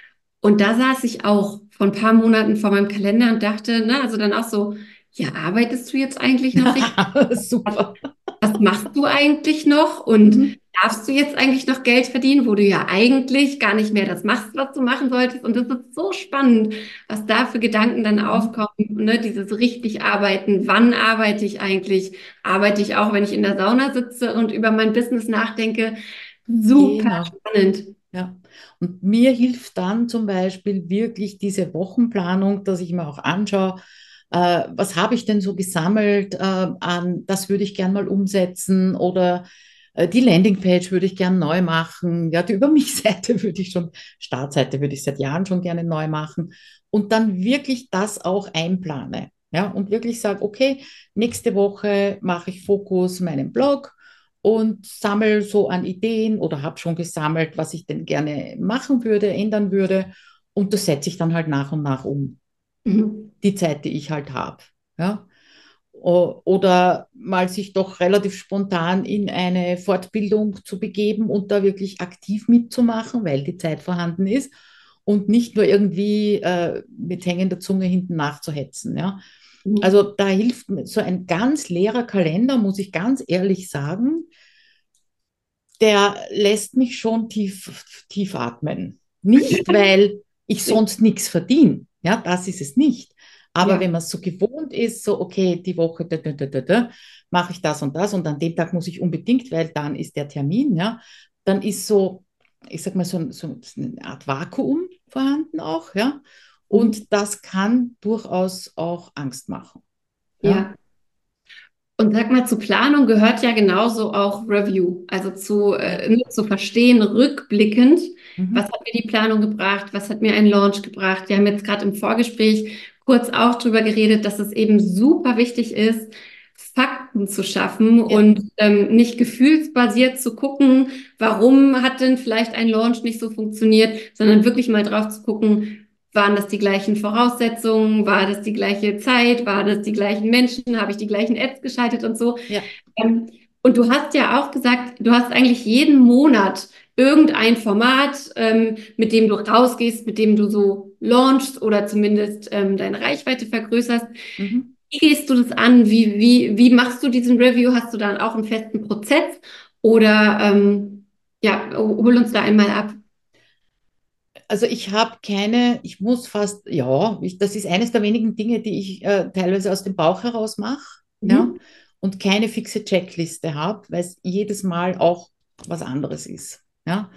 Und da saß ich auch vor ein paar Monaten vor meinem Kalender und dachte, ne, also dann auch so, ja, arbeitest du jetzt eigentlich noch richtig? Super. Was machst du eigentlich noch? Und Mhm. darfst du jetzt eigentlich noch Geld verdienen, wo du ja eigentlich gar nicht mehr das machst, was du machen solltest? Und das ist so spannend, was da für Gedanken dann Mhm. aufkommen, ne? Dieses richtig arbeiten. Wann arbeite ich eigentlich? Arbeite ich auch, wenn ich in der Sauna sitze und über mein Business nachdenke? Super Genau. spannend. Ja, und mir hilft dann zum Beispiel wirklich diese Wochenplanung, dass ich mir auch anschaue, äh, was habe ich denn so gesammelt äh, an, das würde ich gern mal umsetzen oder äh, die Landingpage würde ich gern neu machen. Ja, die Über mich-Seite würde ich schon, Startseite würde ich seit Jahren schon gerne neu machen und dann wirklich das auch einplane. Ja, und wirklich sage, okay, nächste Woche mache ich Fokus meinen Blog und sammle so an Ideen oder habe schon gesammelt, was ich denn gerne machen würde, ändern würde. Und das setze ich dann halt nach und nach um, Mhm. die Zeit, die ich halt habe. Ja? Oder mal sich doch relativ spontan in eine Fortbildung zu begeben und da wirklich aktiv mitzumachen, weil die Zeit vorhanden ist und nicht nur irgendwie äh, mit hängender Zunge hinten nachzuhetzen. Ja? Mhm. Also da hilft mir so ein ganz leerer Kalender, muss ich ganz ehrlich sagen, der lässt mich schon tief, tief atmen. Nicht, weil ich sonst nichts verdiene. Ja, das ist es nicht. Aber Ja. wenn man so gewohnt ist, so, okay, die Woche, da, da, da, da, da, mache ich das und das und an dem Tag muss ich unbedingt, weil dann ist der Termin, ja, dann ist so, ich sag mal, so, so eine Art Vakuum vorhanden auch, ja. Mhm. Und das kann durchaus auch Angst machen. Ja. Ja. Und sag mal, zur Planung gehört ja genauso auch Review, also zu, Ja. äh, ne, zu verstehen, rückblickend, was Mhm. hat mir die Planung gebracht, was hat mir ein Launch gebracht. Wir haben jetzt gerade im Vorgespräch kurz auch drüber geredet, dass es eben super wichtig ist, Fakten zu schaffen Ja. und ähm, nicht gefühlsbasiert zu gucken, warum hat denn vielleicht ein Launch nicht so funktioniert, sondern wirklich mal drauf zu gucken, waren das die gleichen Voraussetzungen? War das die gleiche Zeit? War das die gleichen Menschen? Habe ich die gleichen Ads geschaltet und so? Ja. Ähm, und du hast ja auch gesagt, du hast eigentlich jeden Monat irgendein Format, ähm, mit dem du rausgehst, mit dem du so launchst oder zumindest ähm, deine Reichweite vergrößerst. Mhm. Wie gehst du das an? Wie, wie, wie machst du diesen Review? Hast du dann auch einen festen Prozess? Oder ähm, ja, hol uns da einmal ab. Also ich habe keine, ich muss fast, ja, ich, das ist eines der wenigen Dinge, die ich äh, teilweise aus dem Bauch heraus mache, ja, Mhm. und keine fixe Checkliste habe, weil es jedes Mal auch was anderes ist, ja.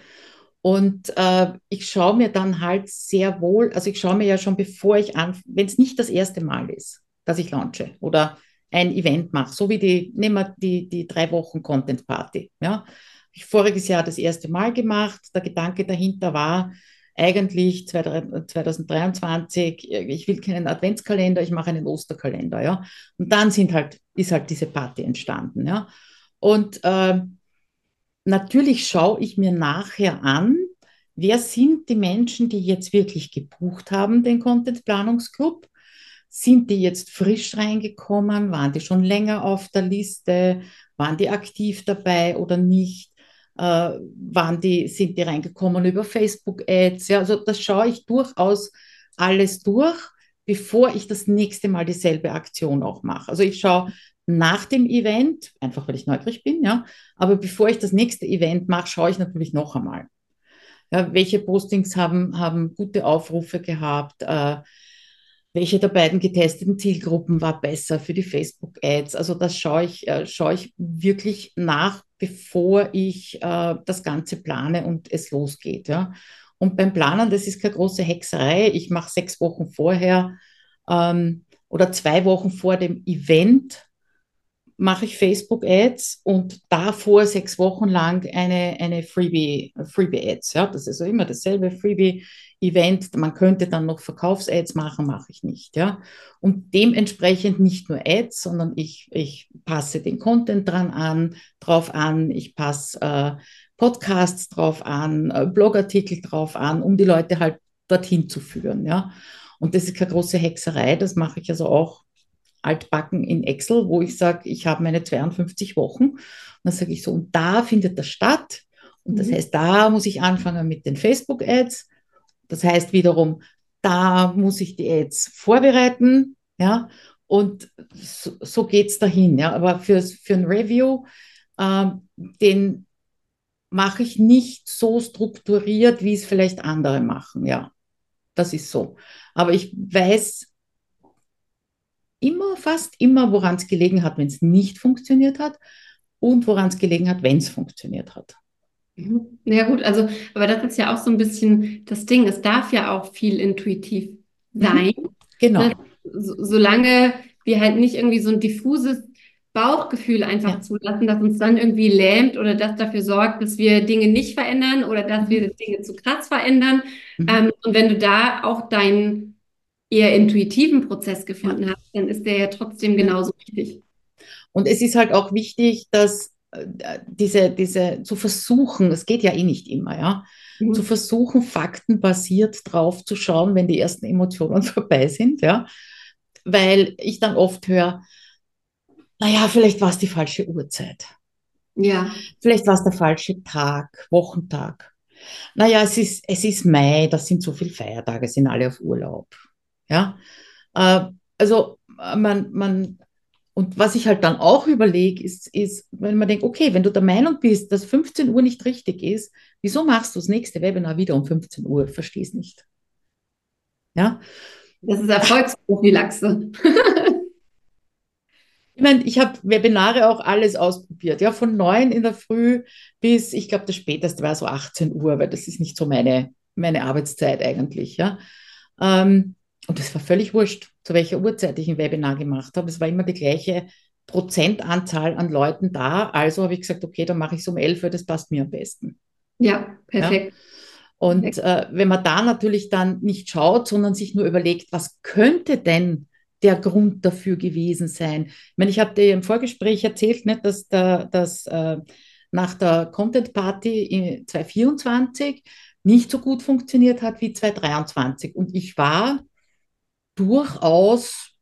Und äh, ich schaue mir dann halt sehr wohl, also ich schaue mir ja schon, bevor ich an, wenn es nicht das erste Mal ist, dass ich launche oder ein Event mache, so wie die, nehmen wir die, die drei Wochen Content Party, ja. Ich voriges Jahr das erste Mal gemacht. Der Gedanke dahinter war, eigentlich zwanzig dreiundzwanzig, ich will keinen Adventskalender, ich mache einen Osterkalender, ja. Und dann sind halt, ist halt diese Party entstanden, ja. Und äh, natürlich schaue ich mir nachher an, wer sind die Menschen, die jetzt wirklich gebucht haben, den Content Planungsclub? Sind die jetzt frisch reingekommen? Waren die schon länger auf der Liste? Waren die aktiv dabei oder nicht? Äh, waren die, sind die reingekommen über Facebook-Ads? Ja, also das schaue ich durchaus alles durch, bevor ich das nächste Mal dieselbe Aktion auch mache. Also ich schaue nach dem Event, einfach weil ich neugierig bin, ja, aber bevor ich das nächste Event mache, schaue ich natürlich noch einmal. Ja, welche Postings haben, haben gute Aufrufe gehabt? Äh, welche der beiden getesteten Zielgruppen war besser für die Facebook-Ads? Also das schaue ich, äh, schaue ich wirklich nach, bevor ich äh, das Ganze plane und es losgeht. Ja? Und beim Planen, das ist keine große Hexerei. Ich mache sechs Wochen vorher ähm, oder zwei Wochen vor dem Event mache ich Facebook-Ads und davor sechs Wochen lang eine, eine Freebie, Freebie-Ads. Ja, das ist also immer dasselbe Freebie-Event. Man könnte dann noch Verkaufs-Ads machen, mache ich nicht. Ja, und dementsprechend nicht nur Ads, sondern ich, ich passe den Content dran an, drauf an, ich passe äh, Podcasts drauf an, äh, Blogartikel drauf an, um die Leute halt dorthin zu führen. Ja, und das ist keine große Hexerei, das mache ich also auch altbacken in Excel, wo ich sage, ich habe meine zweiundfünfzig Wochen. Und dann sage ich so, und da findet das statt. Und das Mhm. heißt, da muss ich anfangen mit den Facebook-Ads. Das heißt wiederum, da muss ich die Ads vorbereiten. Ja, und so, so geht es dahin. Ja, aber für, für ein Review, ähm, den mache ich nicht so strukturiert, wie es vielleicht andere machen. Ja, das ist so. Aber ich weiß immer, fast immer, woran es gelegen hat, wenn es nicht funktioniert hat und woran es gelegen hat, wenn es funktioniert hat. Mhm. Ja gut, also, aber das ist ja auch so ein bisschen das Ding. Es darf ja auch viel intuitiv Mhm. sein. Ne? Genau. So, solange wir halt nicht irgendwie so ein diffuses Bauchgefühl einfach Ja. zulassen, das uns dann irgendwie lähmt oder das dafür sorgt, dass wir Dinge nicht verändern oder dass Mhm. wir Dinge zu krass verändern. Mhm. Ähm, und wenn du da auch deinen eher intuitiven Prozess Ja. gefunden hast, dann ist der ja trotzdem Ja. genauso wichtig. Und es ist halt auch wichtig, dass äh, diese, diese zu versuchen, es geht ja eh nicht immer, ja, zu Mhm. versuchen, faktenbasiert drauf zu schauen, wenn die ersten Emotionen vorbei sind, ja, weil ich dann oft höre, naja, vielleicht war es die falsche Uhrzeit, Ja, vielleicht war es der falsche Tag, Wochentag. Naja, es ist, es ist Mai, das sind so viele Feiertage, sind alle auf Urlaub. Ja, äh, also äh, man, man, und was ich halt dann auch überlege, ist, ist, wenn man denkt, okay, wenn du der Meinung bist, dass fünfzehn Uhr nicht richtig ist, wieso machst du das nächste Webinar wieder um fünfzehn Uhr? Verstehe es nicht. Ja, das ist Erfolgsprophylaxe. ich meine, ich habe Webinare auch alles ausprobiert, ja, von neun in der Früh bis, ich glaube, das späteste war so achtzehn Uhr, weil das ist nicht so meine, meine Arbeitszeit eigentlich, ja. Ähm, und es war völlig wurscht, zu welcher Uhrzeit ich ein Webinar gemacht habe. Es war immer die gleiche Prozentanzahl an Leuten da. Also habe ich gesagt, okay, dann mache ich es um elf Uhr, das passt mir am besten. Ja, Ja? perfekt. Und Perfekt. äh, wenn man da natürlich dann nicht schaut, sondern sich nur überlegt, was könnte denn der Grund dafür gewesen sein? Ich meine, ich habe dir im Vorgespräch erzählt, nicht, dass, da, dass äh, nach der Content Party in zwanzig vierundzwanzig nicht so gut funktioniert hat wie zwanzig dreiundzwanzig. Und ich war durchaus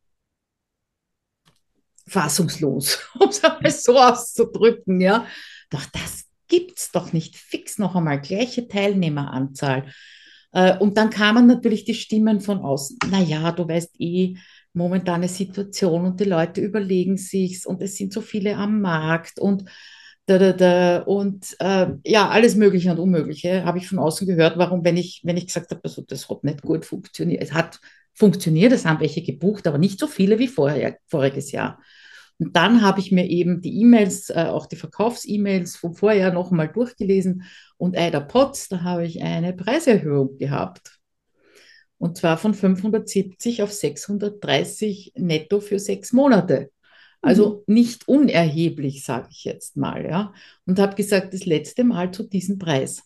fassungslos, um es einmal so auszudrücken. Ja, doch das gibt's doch nicht. Fix noch einmal, gleiche Teilnehmeranzahl. Äh, und dann kamen natürlich die Stimmen von außen. Naja, du weißt eh, momentane Situation und die Leute überlegen sich's und es sind so viele am Markt und da, da, da, und äh, ja, alles Mögliche und Unmögliche habe ich von außen gehört. Warum, wenn ich, wenn ich gesagt habe, also das hat nicht gut funktioniert. Es hat funktioniert, es haben welche gebucht, aber nicht so viele wie vorher, voriges Jahr. Und dann habe ich mir eben die E-Mails, äh, auch die Verkaufs-E-Mails vom Vorjahr noch einmal durchgelesen und Eider Potz, da habe ich eine Preiserhöhung gehabt. Und zwar von fünfhundertsiebzig auf sechshundertdreißig netto für sechs Monate. Mhm. Also nicht unerheblich, sage ich jetzt mal, ja. Und habe gesagt, das letzte Mal zu diesem Preis.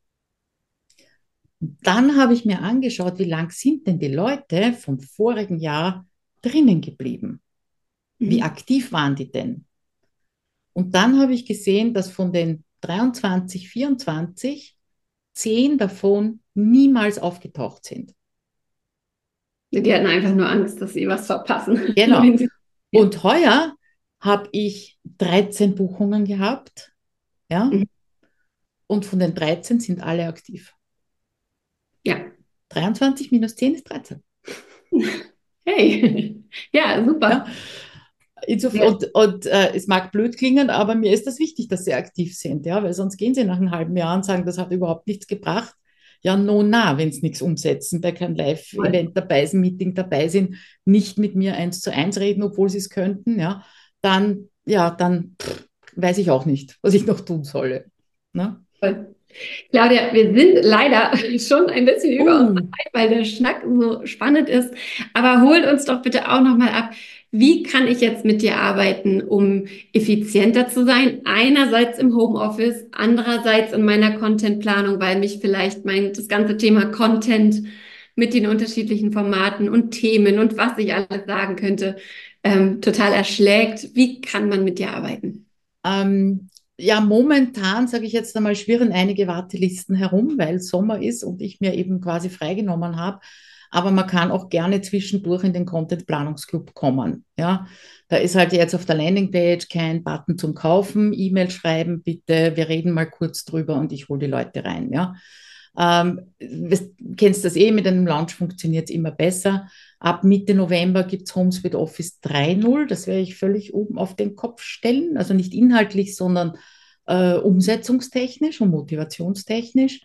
Und dann habe ich mir angeschaut, wie lang sind denn die Leute vom vorigen Jahr drinnen geblieben? Wie Mhm. aktiv waren die denn? Und dann habe ich gesehen, dass von den dreiundzwanzig, vierundzwanzig, zehn davon niemals aufgetaucht sind. Die hatten einfach nur Angst, dass sie was verpassen. Genau. Wenn sie, ja. Und heuer habe ich dreizehn Buchungen gehabt, ja, Mhm. und von den dreizehn sind alle aktiv. Ja. dreiundzwanzig minus zehn ist dreizehn. Hey. Ja, Ja. super. Insofern, Ja. und und äh, es mag blöd klingen, aber mir ist das wichtig, dass sie aktiv sind, ja, weil sonst gehen sie nach einem halben Jahr und sagen, das hat überhaupt nichts gebracht. Ja, no, na, wenn sie nichts umsetzen, bei keinem Live-Event dabei sind, Meeting dabei sind, nicht mit mir eins zu eins reden, obwohl sie es könnten, ja, dann, ja, dann pff, weiß ich auch nicht, was ich noch tun solle. Ne? Voll. Claudia, wir sind leider schon ein bisschen über unsere Uh, Zeit, weil der Schnack so spannend ist. Aber hol uns doch bitte auch nochmal ab. Wie kann ich jetzt mit dir arbeiten, um effizienter zu sein? Einerseits im Homeoffice, andererseits in meiner Contentplanung, weil mich vielleicht mein, das ganze Thema Content mit den unterschiedlichen Formaten und Themen und was ich alles sagen könnte, ähm, total erschlägt. Wie kann man mit dir arbeiten? Ähm, ja, momentan, sage ich jetzt einmal, schwirren einige Wartelisten herum, weil Sommer ist und ich mir eben quasi freigenommen habe. Aber man kann auch gerne zwischendurch in den Content-Planungsclub kommen. Ja, da ist halt jetzt auf der Landingpage kein Button zum Kaufen, E-Mail schreiben, bitte, wir reden mal kurz drüber und ich hole die Leute rein. Ja, ähm, du kennst das eh, mit einem Launch funktioniert es immer besser. Ab Mitte November gibt es HomeSuite Office drei Punkt null. Das werde ich völlig oben auf den Kopf stellen. Also nicht inhaltlich, sondern äh, umsetzungstechnisch und motivationstechnisch.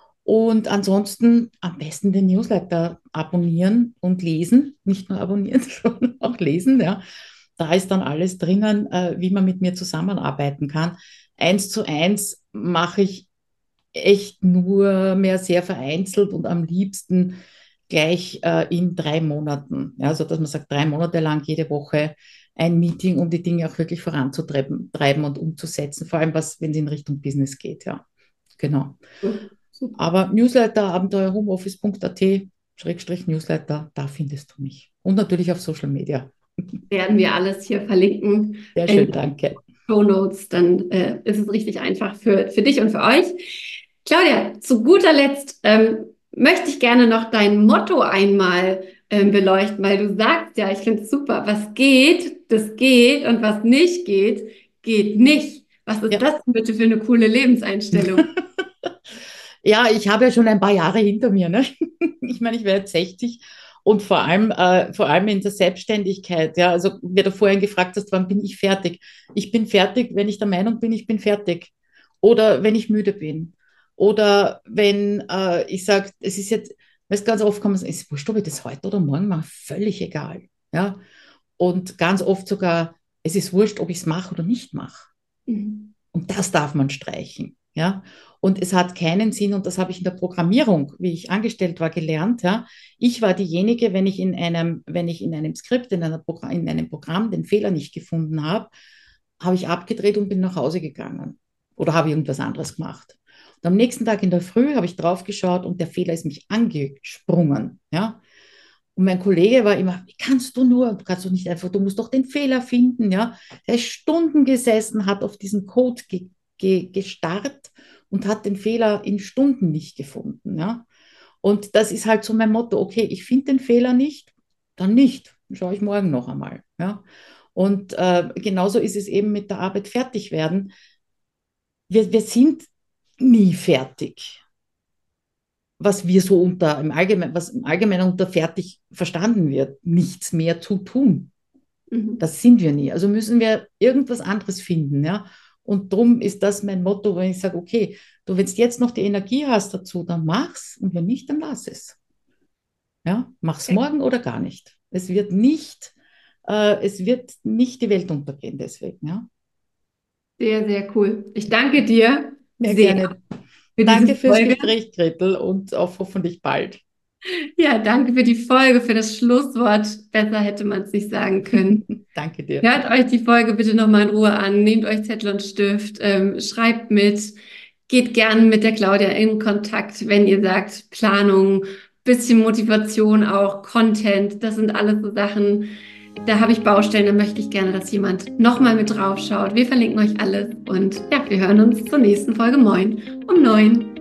Und ansonsten am besten den Newsletter abonnieren und lesen. Nicht nur abonnieren, sondern auch lesen. Ja. Da ist dann alles drinnen, äh, wie man mit mir zusammenarbeiten kann. Eins zu eins mache ich echt nur mehr sehr vereinzelt und am liebsten gleich äh, in drei Monaten. Ja, also dass man sagt, drei Monate lang jede Woche ein Meeting, um die Dinge auch wirklich voranzutreiben treiben und umzusetzen, vor allem was, wenn es in Richtung Business geht, ja. Genau. Super. Aber Newsletter, abenteuerhomeoffice.at, Schrägstrich Newsletter, da findest du mich. Und natürlich auf Social Media. Werden wir alles hier verlinken Sehr in schön, danke. Show Notes, dann äh, ist es richtig einfach für, für dich und für euch. Claudia, zu guter Letzt ähm, möchte ich gerne noch dein Motto einmal ähm, beleuchten, weil du sagst ja, ich finde es super, was geht, das geht und was nicht geht, geht nicht. Was ist Ja. das denn bitte für eine coole Lebenseinstellung? Ja, ich habe ja schon ein paar Jahre hinter mir. Ne? Ich meine, ich werde jetzt sechzig und vor allem, äh, vor allem in der Selbstständigkeit. Ja, also, wie du vorhin gefragt hast, wann bin ich fertig? Ich bin fertig, wenn ich der Meinung bin, ich bin fertig. Oder wenn ich müde bin. Oder wenn äh, ich sage, es ist jetzt, weil es ganz oft kommt, es ist wurscht, ob ich das heute oder morgen mache, völlig egal. Ja, und ganz oft sogar, es ist wurscht, ob ich es mache oder nicht mache. Mhm. Und das darf man streichen. Ja? Und es hat keinen Sinn, und das habe ich in der Programmierung, wie ich angestellt war, gelernt. Ja? Ich war diejenige, wenn ich in einem, wenn ich in einem Skript, in, einer Progr in einem Programm den Fehler nicht gefunden habe, habe ich abgedreht und bin nach Hause gegangen. Oder habe irgendwas anderes gemacht. Und am nächsten Tag in der Früh habe ich drauf geschaut und der Fehler ist mich angesprungen. Ja? Und mein Kollege war immer, wie kannst du nur, du kannst doch nicht einfach, du musst doch den Fehler finden, ja. Er ist Stunden gesessen, hat auf diesen Code ge ge gestarrt und hat den Fehler in Stunden nicht gefunden, ja. Und das ist halt so mein Motto, okay, ich finde den Fehler nicht, dann nicht, dann schaue ich morgen noch einmal, ja. Und äh, genauso ist es eben mit der Arbeit fertig werden. wir, wir sind nie fertig. Was wir so unter im Allgemeinen, was im Allgemeinen unter fertig verstanden wird, nichts mehr zu tun. Mhm. Das sind wir nie. Also müssen wir irgendwas anderes finden, ja. Und darum ist das mein Motto, wenn ich sage, okay, du, wenn du jetzt noch die Energie hast dazu, dann mach's und wenn nicht, dann lass es. Ja, mach's morgen oder gar nicht. Es wird nicht, äh, es wird nicht die Welt untergehen deswegen, ja. Sehr, sehr cool. Ich danke dir Sehr sehr gerne. für diese Danke fürs Folge. Gespräch, Gretel, und auch hoffentlich bald. Ja, danke für die Folge, für das Schlusswort. Besser hätte man es nicht sagen können. Danke dir. Hört euch die Folge bitte nochmal in Ruhe an. Nehmt euch Zettel und Stift, ähm, schreibt mit. Geht gern mit der Claudia in Kontakt, wenn ihr sagt, Planung, bisschen Motivation auch, Content. Das sind alles so Sachen, da habe ich Baustellen, da möchte ich gerne, dass jemand nochmal mit drauf schaut. Wir verlinken euch alles und ja, wir hören uns zur nächsten Folge Moin um neun.